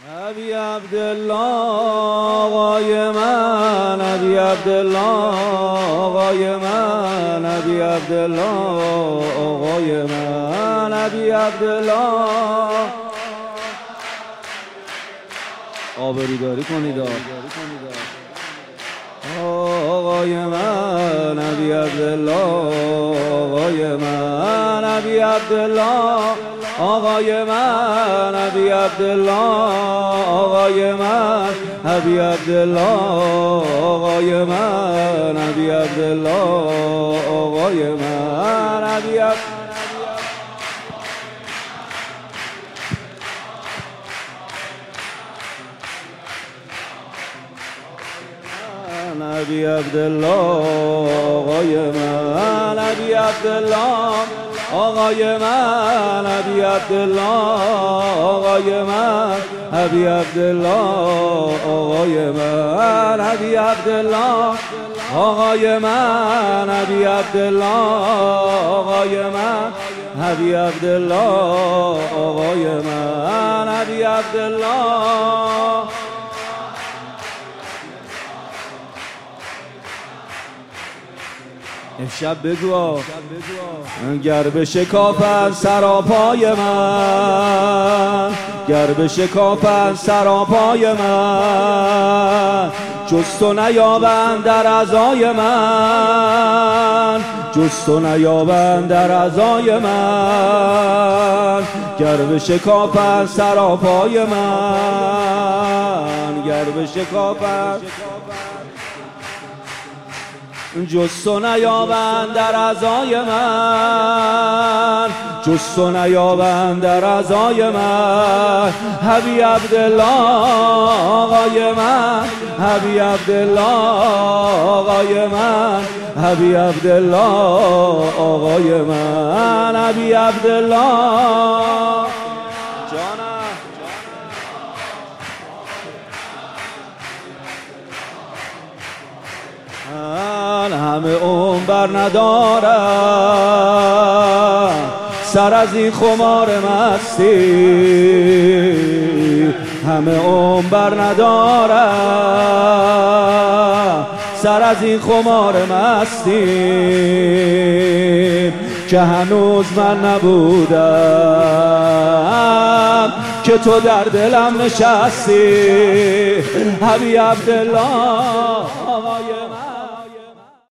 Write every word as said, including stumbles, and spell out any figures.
نبی عبدالله آقای من، نبی عبدالله آقای من، نبی عبدالله آقای من، نبی عبدالله آبروداری کنید آقای من، نبی عبدالله آقای من، نبی عبدالله آقای من، نبی عبدالله آقای من، نبی عبدالله آقای من، نبی عبدالله آقای من، نبی نبی عبدالله آقای من، نبی عبدالله آقای من، نبی عبدالله آقای من، نبی عبدالله آقای من، نبی عبدالله آقای من، نبی عبدالله آقای من، نبی عبدالله آقای من، نبی عبدالله امشب بگو گر بشکافد سراپای من، گر بشکافد سراپای من، جز تو نیابند در عزای من، جز تو نیابند در عزای من، گر بشکافد سراپای من، گر بشکافد جز تو نیابند در عزای من، جز تو نیابند در عزای من، نبی عبدالله آقای من، نبی عبدالله آقای من، نبی عبدالله آقای من، نبی عبدالله جانم من همه عمر بر ندارم سر از این خمار مستی، همه عمر بر ندارم سر از این خمار مستی، که هنوز من نبودم که تو در دلم نشستی، نبی عبدالله آقای